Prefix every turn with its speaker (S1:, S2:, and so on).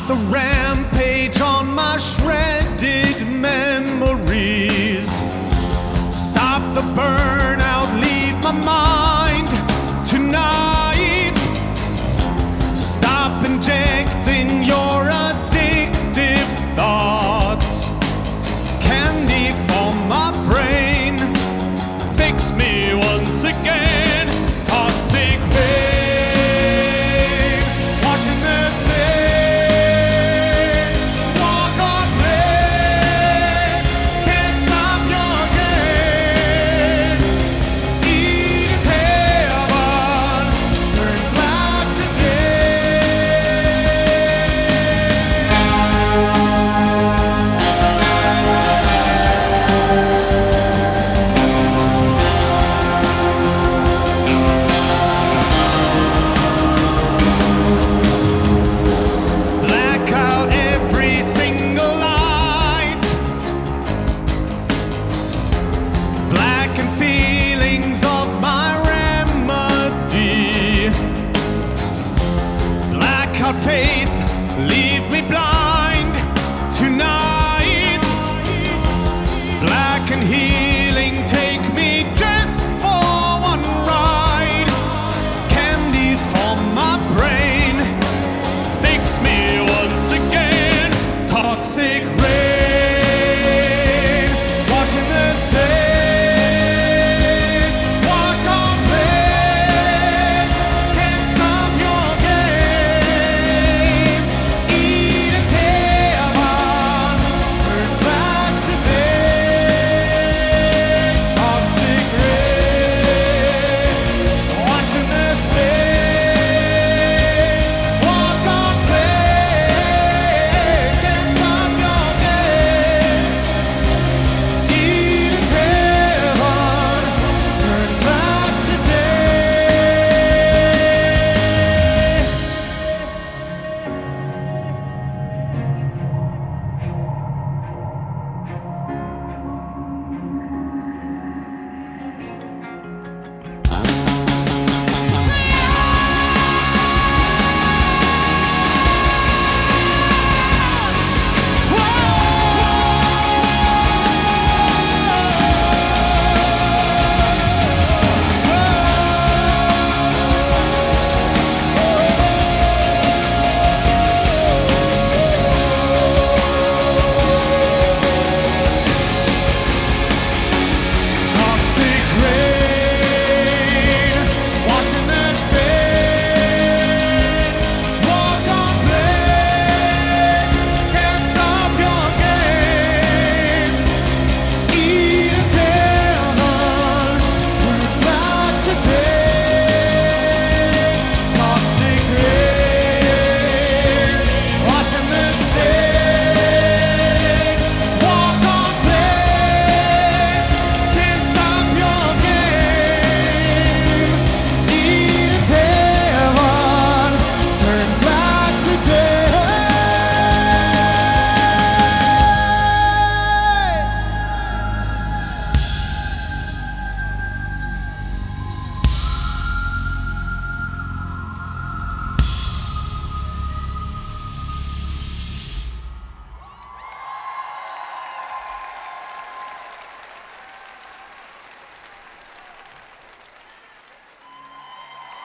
S1: the rampage on my shredded memories. Stop the burnout, leave my mind tonight. Stop injecting your addictive thoughts. Candy for my brain, fix me once again. Toxic rain, washing the stain. Walk on rain, can't stop your game. Eat a heaven, turn black feelings of my remedy. Blackout faith, leave